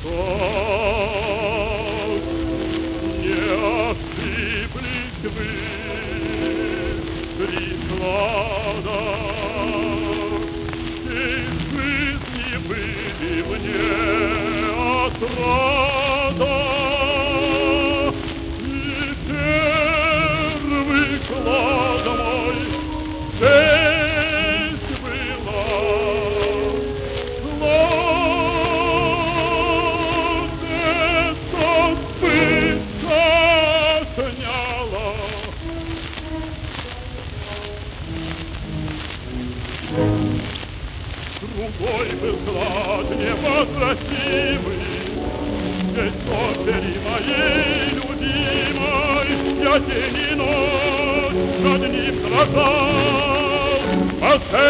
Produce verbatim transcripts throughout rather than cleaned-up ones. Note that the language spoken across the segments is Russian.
как не осыплись вы прикладом, из жизни были мне отрада, и первый клад мой здесь была. Другой был клад невозвратимый, здесь опери моей любимой, я день и ночь над ним дрожал, а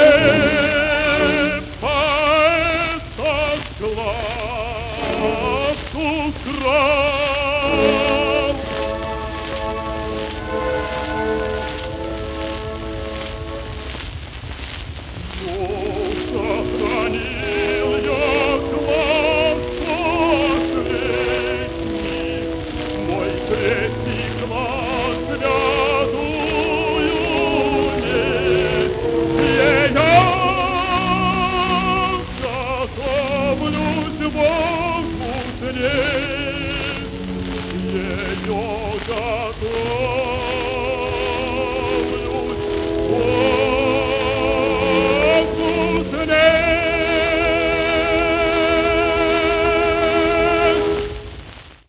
цепа этот клад украл. Сохранил я клад последний, мой третий клад святую месть, где я готовлюсь Богу с ней.